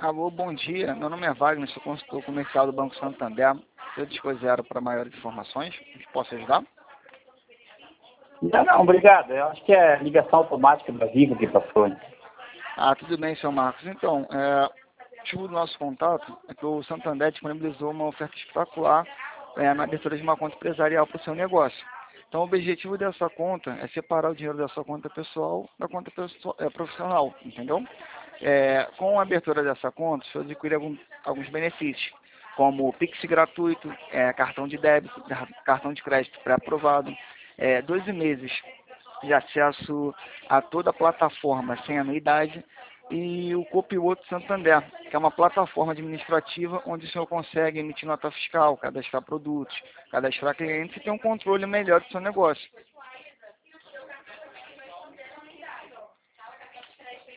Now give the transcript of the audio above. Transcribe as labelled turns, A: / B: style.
A: Alô, bom dia. Meu nome é Wagner, sou consultor comercial do Banco Santander. Eu disponho para maiores informações. Posso ajudar?
B: Não, obrigado. Eu acho que é ligação automática da Vivo que passou.
A: Tudo bem, senhor Marcos. Então, o motivo do nosso contato é que o Santander disponibilizou uma oferta espetacular na abertura de uma conta empresarial para o seu negócio. Então, o objetivo dessa conta é separar o dinheiro da sua conta pessoal da conta profissional, entendeu? Com a abertura dessa conta, você adquire alguns benefícios, como Pix gratuito, cartão de débito, cartão de crédito pré-aprovado, 12 meses de acesso a toda a plataforma sem anuidade e o Copilot Santander, que é uma plataforma administrativa onde o senhor consegue emitir nota fiscal, cadastrar produtos, cadastrar clientes e ter um controle melhor do seu negócio.